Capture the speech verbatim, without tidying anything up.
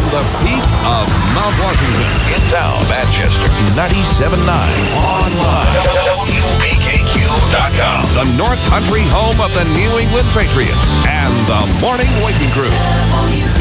the peak of Mount Washington. In town, Manchester, ninety-seven point nine. Online, W B K Q dot com. The North Country home of the New England Patriots and the Morning Waking Crew.